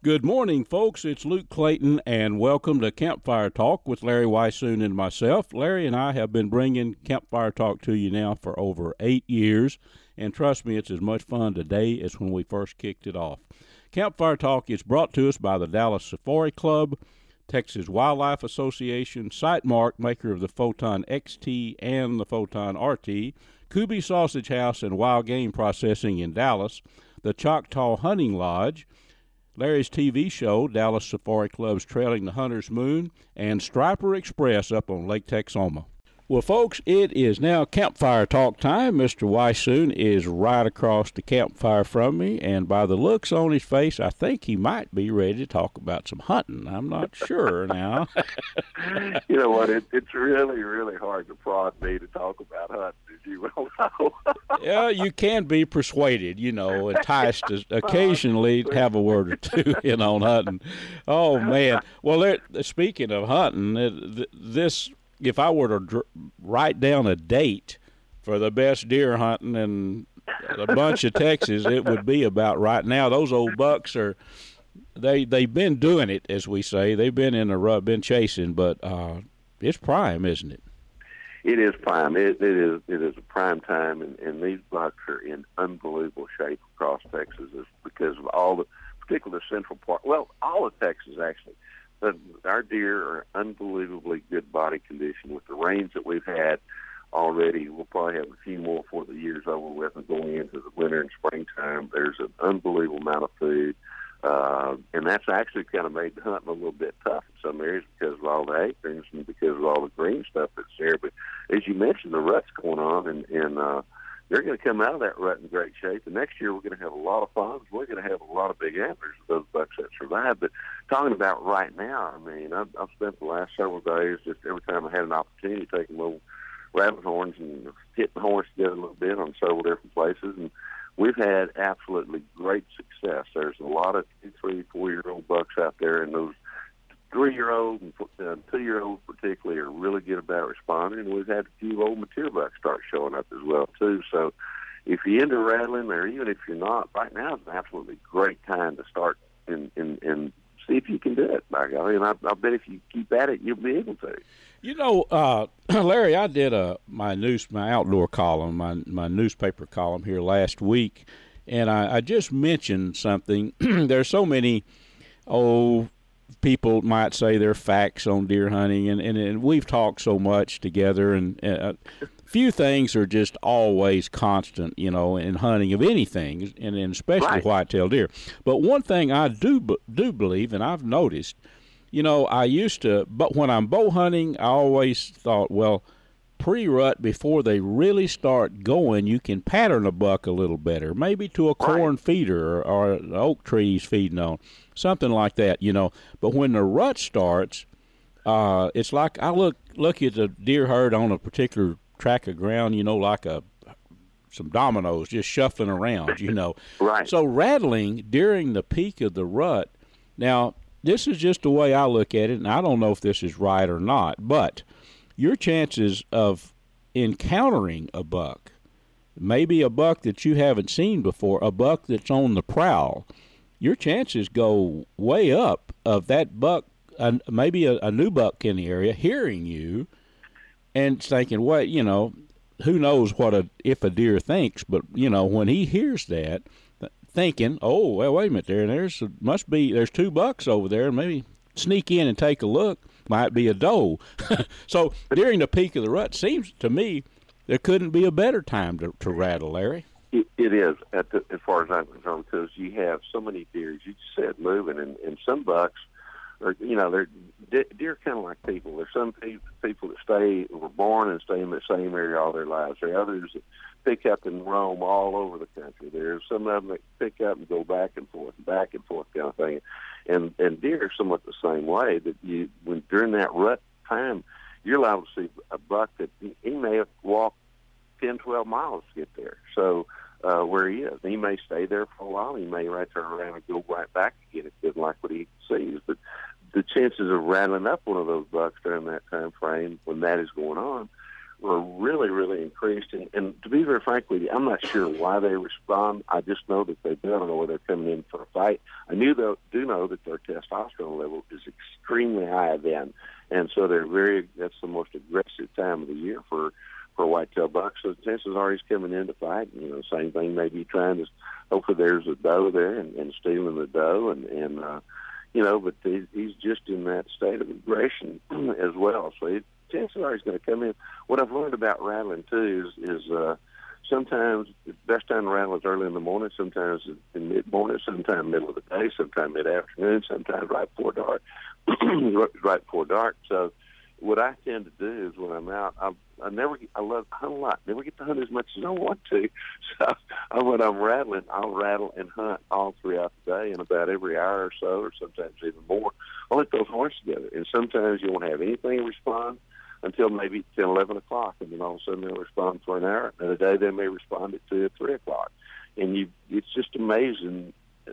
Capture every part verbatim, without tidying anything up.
Good morning, folks. It's Luke Clayton, and welcome to Campfire Talk with Larry Weissoon and myself. Larry and I have been bringing Campfire Talk to you now for over eight years, and trust me, it's as much fun today as when we first kicked it off. Campfire Talk is brought to us by the Dallas Safari Club, Texas Wildlife Association, Sightmark, maker of the Photon X T and the Photon R T, Kuby Sausage House and Wild Game Processing in Dallas, the Choctaw Hunting Lodge, Larry's T V show, Dallas Safari Club's Trailing the Hunter's Moon, and Striper Express up on Lake Texoma. Well, folks, it is now Campfire Talk time. Mister Weissoon is right across the campfire from me, and by the looks on his face, I think he might be ready to talk about some hunting. I'm not sure now. You know what? It, it's really, really hard to prod me to talk about hunting, as you well know. Yeah, you can be persuaded, you know, enticed to occasionally have a word or two in on hunting. Oh, man. Well, there, speaking of hunting, it, this... if I were to dr- write down a date for the best deer hunting in a bunch of Texas, it would be about right now. Those old bucks are, they, they've been doing it, as we say. They've been in the rut, been chasing, but uh, it's prime, isn't it? It is prime. It, it is it is a prime time, and, and these bucks are in unbelievable shape across Texas because of all the, particularly the central part, well, all of Texas, actually. But our deer are unbelievably good body condition with the rains that we've had already. We'll probably have a few more before the year's over with, and going into the winter and springtime, there's an unbelievable amount of food. Uh, and that's actually kind of made the hunting a little bit tough in some areas because of all the acorns and because of all the green stuff that's there. But as you mentioned, the rut's going on, and, and uh, they're going to come out of that rut in great shape. And next year we're going to have a lot of fawns. We're going to have a lot of big antlers with those bucks that survive. But talking about right now, I mean, I've, I've spent the last several days just every time I had an opportunity taking little rabbit horns and hitting the horns together a little bit on several different places. And we've had absolutely great success. There's a lot of two, three, four-year-old bucks out there, and those three-year-old and uh, two-year-olds particularly are really good about responding, and we've had a few old mature bucks start showing up as well, too. So if you're into rattling, or even if you're not, right now is an absolutely great time to start and, and, and see if you can do it, by golly. And I, I bet if you keep at it, you'll be able to. You know, uh, Larry, I did a, my news, my outdoor column, my, my newspaper column here last week, and I, I just mentioned something. There's so many, oh, people might say they're facts on deer hunting, and, and, and we've talked so much together, and uh, few things are just always constant, you know, in hunting of anything, and, and especially right. whitetail deer. But one thing I do do believe, and I've noticed, you know, I used to, but when I'm bow hunting, I always thought, well, pre-rut, before they really start going, you can pattern a buck a little better, maybe to a corn right. feeder or, or oak trees feeding on, something like that, you know. But when the rut starts, uh, it's like I look look at the deer herd on a particular track of ground, you know, like a some dominoes just shuffling around, you know. Right. So rattling during the peak of the rut, now, this is just the way I look at it, and I don't know if this is right or not, but your chances of encountering a buck, maybe a buck that you haven't seen before, a buck that's on the prowl, your chances go way up of that buck, uh, maybe a, a new buck in the area, hearing you and thinking, well, you know, who knows what a if a deer thinks, but, you know, when he hears that, thinking, oh, well, wait a minute there, there's must be, there's two bucks over there, maybe sneak in and take a look, might be a doe. So during the peak of the rut, seems to me there couldn't be a better time to, to rattle, Larry. It, it is, at the, as far as I'm concerned, because you have so many deer, as you said, moving, and, and some bucks are, you know, they're de- deer kind of like people. There's some pe- people that stay, were born and stay in the same area all their lives. There are others that pick up and roam all over the country. There's some of them that pick up and go back and forth, and back and forth kind of thing. And and deer are somewhat the same way, that you, when during that rut time, you're allowed to see a buck that he, he may have walked ten, twelve miles to get there. So uh, where he is, he may stay there for a while. He may right turn around and go right back again if he doesn't like what he sees. But the chances of rattling up one of those bucks during that time frame when that is going on were really, really increased. And, and to be very frank with you, I'm not sure why they respond. I just know that they do. I don't know whether they're coming in for a fight. I knew they do know that their testosterone level is extremely high then, and so they're very. That's the most aggressive time of the year for for whitetail bucks. So chances are he's coming in to fight. You know, same thing. Maybe trying to. Hopefully, there's a doe there and, and stealing the doe, and and uh, you know, but he, he's just in that state of aggression as well. So it, chances are he's going to come in. What I've learned about rattling too is is uh, sometimes the best time to rattle is early in the morning. Sometimes in mid morning. Sometimes middle of the day. Sometimes mid afternoon. Sometimes right before dark. right before dark. So what I tend to do is when I'm out, I, I never, I love hunt a lot. Never get to hunt as much as I want to. So I, when I'm rattling, I'll rattle and hunt all throughout the day, and about every hour or so, or sometimes even more, I'll let those horses together. And sometimes you won't have anything respond until maybe ten, eleven o'clock, and then all of a sudden they'll respond for an hour. Another day they may respond at two or three o'clock, and you, it's just amazing.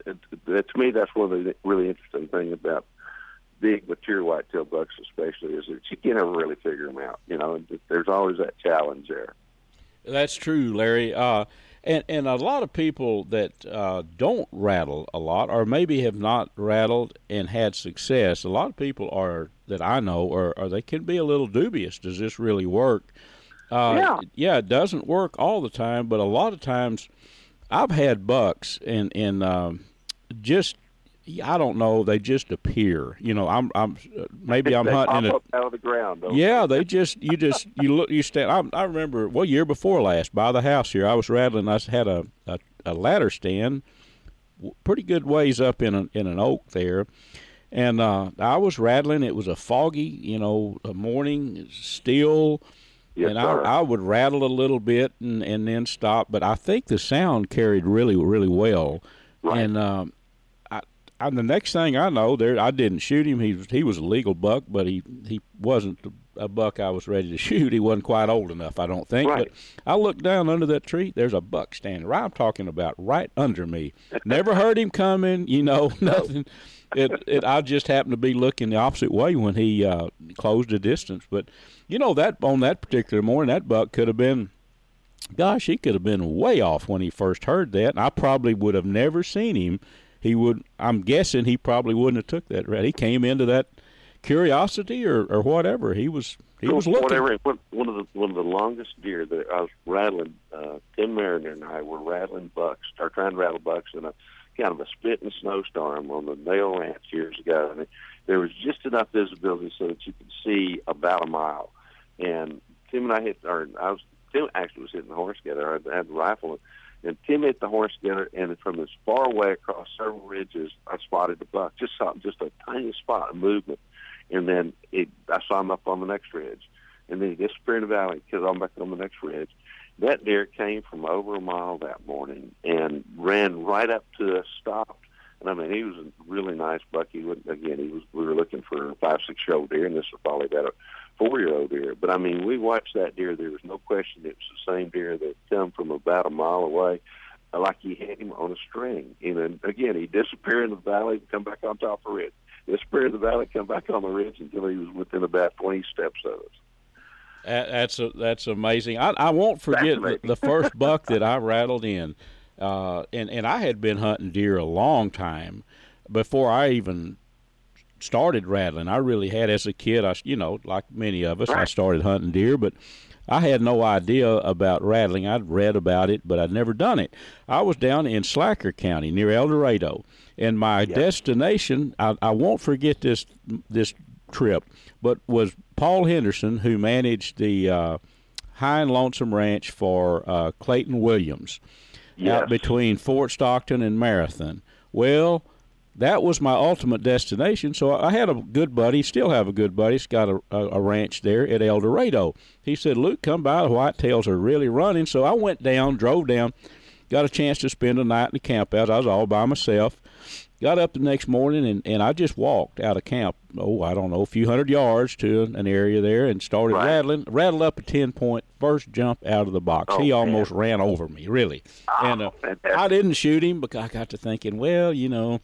To me, that's one of the really interesting things about big mature whitetail bucks, especially, is that you can't ever really figure them out. You know, there's always that challenge there. That's true, Larry. Uh, and and a lot of people that uh, don't rattle a lot, or maybe have not rattled and had success. A lot of people are that I know, or, or they can be a little dubious. Does this really work? Uh, yeah. Yeah, it doesn't work all the time, but a lot of times, I've had bucks and and um, just. I don't know. They just appear. You know, I'm. I'm. Maybe I'm they hunting. Pop up out of the ground. Yeah, they just. You just. You look. You stand. I, I remember. Well, year before last, by the house here, I was rattling. I had a a, a ladder stand, pretty good ways up in an in an oak there, and uh, I was rattling. It was a foggy, you know, a morning, still. Yes, and I, sir. I would rattle a little bit and, and then stop. But I think the sound carried really, really well. Right. And um, And the next thing I know, there I didn't shoot him. He was he was a legal buck, but he, he wasn't a buck I was ready to shoot. He wasn't quite old enough, I don't think. Right. But I looked down under that tree. There's a buck standing right. I'm talking about right under me. Never heard him coming. You know, nothing. It it I just happened to be looking the opposite way when he uh, closed the distance. But you know that on that particular morning, that buck could have been. Gosh, he could have been way off when he first heard that. And I probably would have never seen him. He would. I'm guessing he probably wouldn't have took that rat. He came into that curiosity or, or whatever. He was he was looking. Whatever. One of the one of the longest deer that I was rattling. Uh, Tim Mariner and I were rattling bucks, or trying to rattle bucks in a kind of a spitting snowstorm on the Nail Ranch years ago. And there was just enough visibility so that you could see about a mile. And Tim and I hit, or I was Tim actually was hitting the horse together. I had the rifle. And Tim hit the horse together, and from as far away across several ridges, I spotted the buck. Just saw just a tiny spot of movement, and then it, I saw him up on the next ridge, and then he disappeared in the valley because I'm back on the next ridge. That deer came from over a mile that morning and ran right up to us, stopped, and I mean he was a really nice buck. He would again, he was. We were looking for a five, six year old deer, and this was probably about a four-year-old deer. But, I mean, we watched that deer. There was no question it was the same deer that come from about a mile away, like he had him on a string. And then, again, he disappeared in the valley, come back on top of the ridge. Disappear in the valley, come back on the ridge until he was within about twenty steps of us. That's a, that's amazing. I, I won't forget the, the first buck that I rattled in, uh, and, and I had been hunting deer a long time before I even started rattling. I really had as a kid. I, you know, like many of us, I started hunting deer, but I had no idea about rattling. I'd read about it, but I'd never done it. I was down in Slacker County near El Dorado, and my yep. destination, I, I won't forget this this trip, but was Paul Henderson, who managed the uh, High and Lonesome Ranch for uh, Clayton Williams, yes. out between Fort Stockton and Marathon. Well, that was my ultimate destination, so I had a good buddy, still have a good buddy. He's got a, a, a ranch there at El Dorado. He said, Luke, come by. The whitetails are really running. So I went down, drove down, got a chance to spend a night in the camp out. I was all by myself. Got up the next morning, and, and I just walked out of camp, oh, I don't know, a few hundred yards to an area there and started right. rattling, rattled up a ten-point first jump out of the box. Oh, he almost man. ran over me, really. Oh, and uh, I didn't shoot him because I got to thinking, well, you know,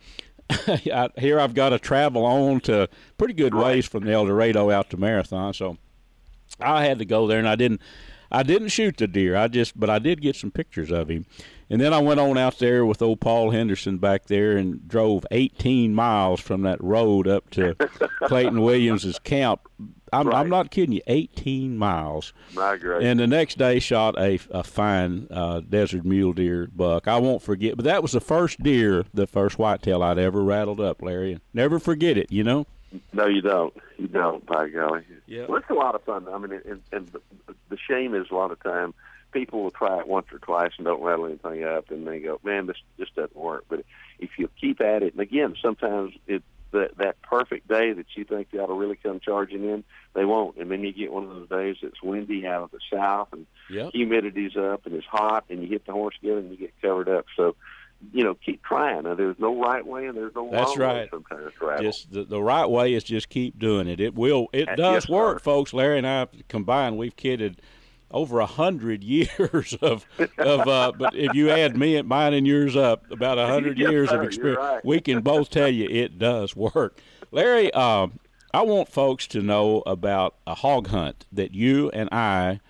here I've got to travel on to pretty good ways from the El Dorado out to Marathon. So I had to go there, and I didn't. I didn't shoot the deer. I just, but I did get some pictures of him. And then I went on out there with old Paul Henderson back there and drove eighteen miles from that road up to Clayton Williams's camp. I'm, Right. I'm not kidding you, eighteen miles. My great. And the next day shot a, a fine uh, desert mule deer buck. I won't forget. But that was the first deer, the first whitetail I'd ever rattled up, Larry. Never forget it, you know? No, you don't. You don't, by golly. Yeah. Well, it's a lot of fun. I mean, and, and the shame is a lot of time people will try it once or twice and don't rattle anything up, and they go, man, this just doesn't work. But if you keep at it, and again, sometimes it that, that perfect day that you think they ought to really come charging in, they won't. And then you get one of those days that's windy out of the south, and Yep. humidity's up, and it's hot, and you hit the horse again, and you get covered up. So, you know, keep trying. Now, there's no right way, and there's no That's wrong right. way sometimes to rattle. Just the, the right way is just keep doing it. It will. It Uh, does yes, work, sir. folks. Larry and I combined, we've kidded over a hundred years of of. Uh, but if you add me and mine and yours up, about a hundred Yes, years sir, of you're experience, right. we can both tell you it does work. Larry, um, I want folks to know about a hog hunt that you and I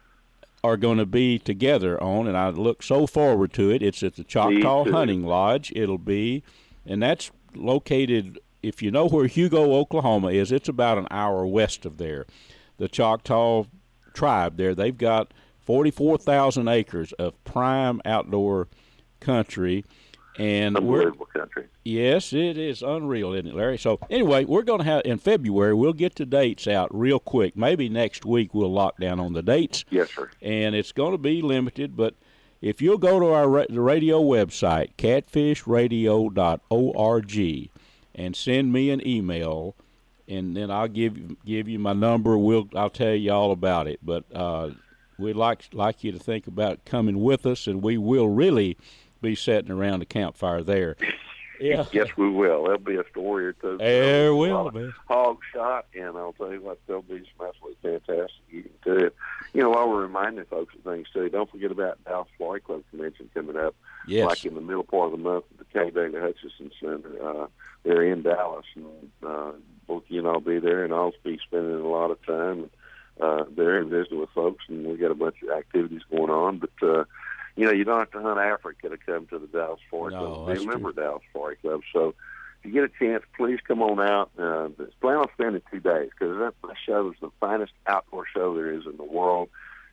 are going to be together on, and I look so forward to it. It's at the Choctaw too. Hunting Lodge. It'll be, and that's located, if you know where Hugo, Oklahoma is, it's about an hour west of there. The Choctaw tribe there, they've got forty-four thousand acres of prime outdoor country. And we're, Unbelievable country. yes, it is unreal, isn't it, Larry? So anyway, we're going to have, in February, we'll get the dates out real quick. Maybe next week we'll lock down on the dates. Yes, sir. And it's going to be limited, but if you'll go to our ra- the radio website, catfish radio dot org, and send me an email, and then I'll give give you my number. We'll I'll tell you all about it. But uh, we'd like like you to think about coming with us, and we will really be sitting around the campfire there. Yeah. Yes, we will. There'll be a story or two. There A will lot of be. Hog shot, and I'll tell you what, there'll be some absolutely fantastic eating to it. You know, while we're reminding folks of things too, don't forget about Dallas Florry Club Convention coming up. Yes. Like in the middle part of the month at the K. Bailey Hutchison Center. Uh, they're in Dallas, and uh, both you and I'll be there, and I'll be spending a lot of time uh, there and visiting with folks, and we got a bunch of activities going on. But uh, you know, you don't have to hunt Africa to come to the Dallas Florry No, Club. that's Be a member true. of Dallas Florry Club. So if you get a chance, please come on out. Uh, plan on spending two days because that, that show is the finest outdoor show there is in the world.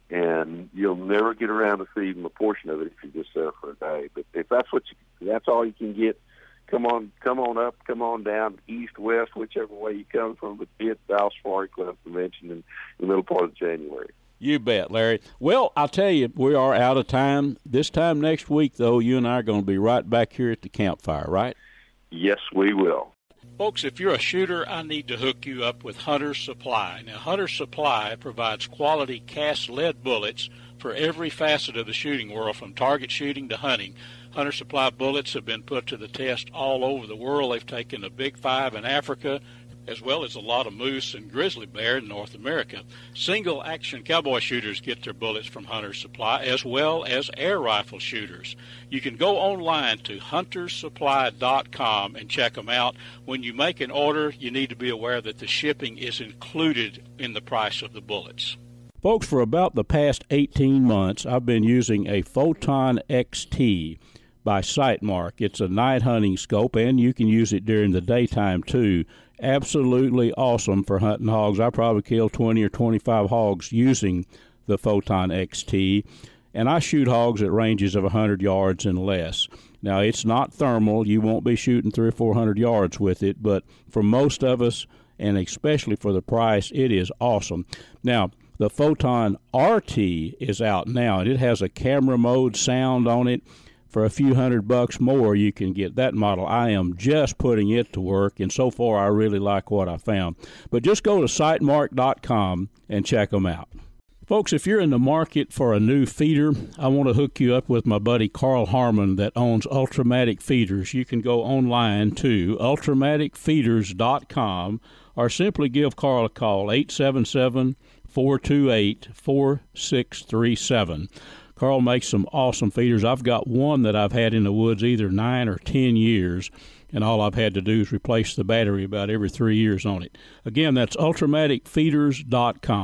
And you'll never get around to see even a portion of it if you just there for a day. But if that's what you, that's all you can get, come on, come on up, come on down, east, west, whichever way you come from. But be at the Dallas Florry Club Convention in the middle part of January. You bet, Larry. Well, I'll tell you, we are out of time. This time next week, though, you and I are going to be right back here at the campfire, right? Yes, we will. Folks, if you're a shooter, I need to hook you up with Hunter's Supply. Now, Hunter's Supply provides quality cast lead bullets for every facet of the shooting world, from target shooting to hunting. Hunter's Supply bullets have been put to the test all over the world. They've taken the big five in Africa, as well as a lot of moose and grizzly bear in North America. Single-action cowboy shooters get their bullets from Hunter's Supply, as well as air rifle shooters. You can go online to hunters supply dot com and check them out. When you make an order, you need to be aware that the shipping is included in the price of the bullets. Folks, for about the past eighteen months, I've been using a Photon X T by Sightmark. It's a night hunting scope, and you can use it during the daytime, too. Absolutely awesome for hunting hogs. I probably killed twenty or twenty-five hogs using the Photon X T, and I shoot hogs at ranges of one hundred yards and less. Now, it's not thermal. You won't be shooting three or four hundred yards with it, but for most of us, and especially for the price, it is awesome. Now, the Photon R T is out now, and it has a camera mode sound on it. For a few hundred bucks more, you can get that model. I am just putting it to work, and so far I really like what I found. But just go to sightmark dot com and check them out. Folks, if you're in the market for a new feeder, I want to hook you up with my buddy Carl Harmon that owns Ultramatic Feeders. You can go online to ultramatic feeders dot com or simply give Carl a call, eight seven seven, four two eight, four six three seven. Carl makes some awesome feeders. I've got one that I've had in the woods either nine or ten years, and all I've had to do is replace the battery about every three years on it. Again, that's ultramatic feeders dot com.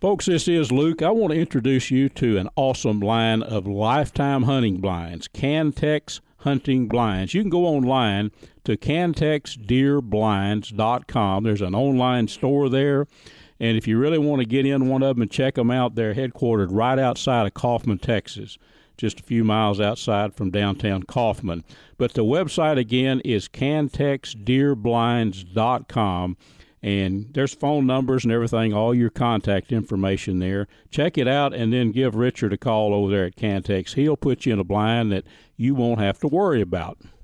Folks, this is Luke. I want to introduce you to an awesome line of lifetime hunting blinds, Cantex Hunting Blinds. You can go online to cantex deer blinds dot com. There's an online store there, and if you really want to get in one of them and check them out, they're headquartered right outside of Kaufman, Texas, just a few miles outside from downtown Kaufman. But the website, again, is cantex deer blinds dot com. And there's phone numbers and everything, all your contact information there. Check it out and then give Richard a call over there at Cantex. He'll put you in a blind that you won't have to worry about.